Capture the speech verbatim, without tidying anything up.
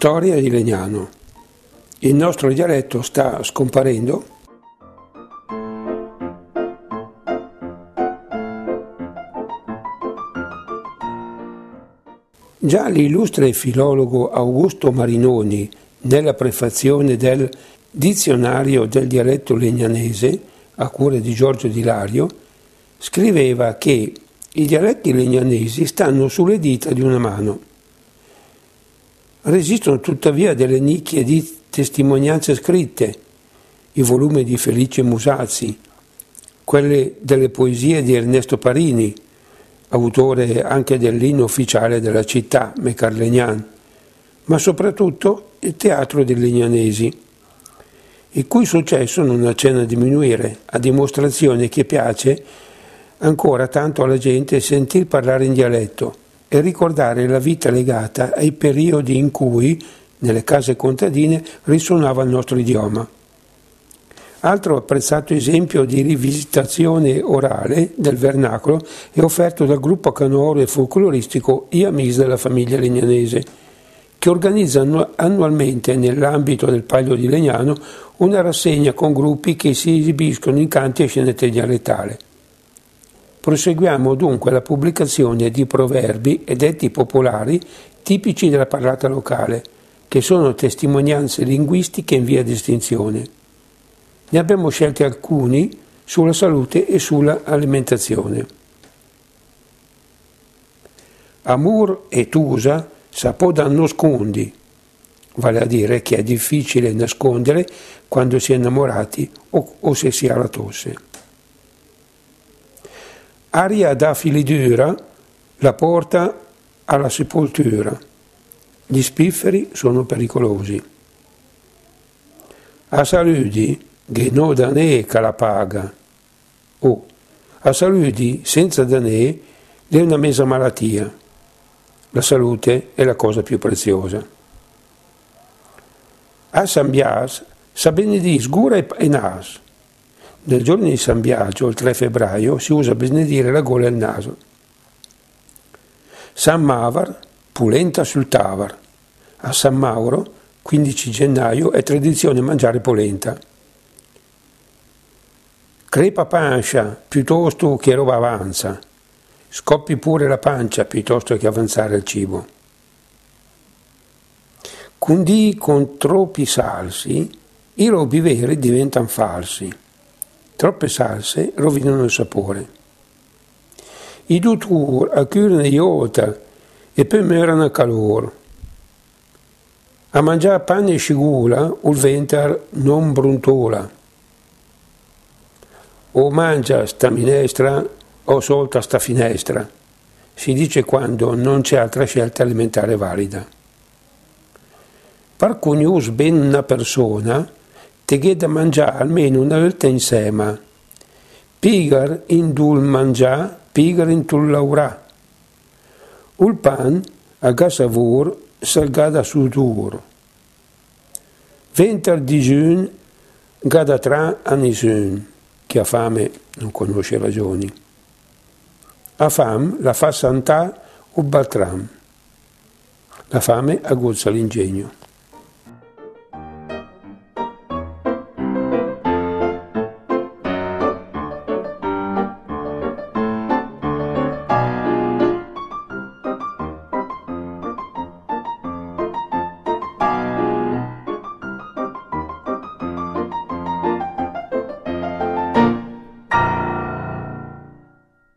Storia di Legnano. Il nostro dialetto sta scomparendo? Già l'illustre filologo Augusto Marinoni, nella prefazione del Dizionario del dialetto legnanese, a cura di Giorgio Di Lario, scriveva che i dialetti legnanesi stanno sulle dita di una mano. Resistono tuttavia delle nicchie di testimonianze scritte, i volumi di Felice Musazzi, quelle delle poesie di Ernesto Parini, autore anche dell'inno ufficiale della città, Mecarlegnan, ma soprattutto il teatro dei legnanesi, il cui successo non accenna a diminuire, a dimostrazione che piace ancora tanto alla gente sentir parlare in dialetto e ricordare la vita legata ai periodi in cui, nelle case contadine, risuonava il nostro idioma. Altro apprezzato esempio di rivisitazione orale del vernacolo è offerto dal gruppo canoro e folcloristico I Amis della famiglia legnanese, che organizzano annualmente nell'ambito del Palio di Legnano una rassegna con gruppi che si esibiscono in canti e scenette dialettali. Proseguiamo dunque la pubblicazione di proverbi e detti popolari tipici della parlata locale, che sono testimonianze linguistiche in via di estinzione. Ne abbiamo scelti alcuni sulla salute e sulla alimentazione. Amor e tusa s'appoda nascondi, vale a dire che è difficile nascondere quando si è innamorati o, o se si ha la tosse. Aria da filidura la porta alla sepoltura. Gli spifferi sono pericolosi. A saludi, che no danè che la paga. Oh, a saludi senza danè è una mesa malattia. La salute è la cosa più preziosa. A San Bias sa benedì sgura e nas. Nel giorno di San Biagio, il tre febbraio, si usa benedire la gola e il naso. San Mavar, pulenta sul tavar. A San Mauro, quindici gennaio, è tradizione mangiare polenta. Crepa pancia piuttosto che roba avanza. Scoppi pure la pancia piuttosto che avanzare il cibo. Quindi con troppi salsi, i robi veri diventano falsi. Troppe salse rovinano il sapore. I duttur accurano iota e poi muoiono a calore. A mangiare pane e scigula, il ventre non bruntola. O mangia sta minestra o solta sta finestra, si dice quando non c'è altra scelta alimentare valida. Per conius ben una persona, te che da mangiare almeno una volta insieme. Pigar in dul mangià, pigar in tul laurà. Il pan, a gasavur, salgada su dur. Venter dijun, gada tra a nisun. Chi ha fame non conosce ragioni. A fam la fa santà o baltram. La fame aguzza l'ingegno.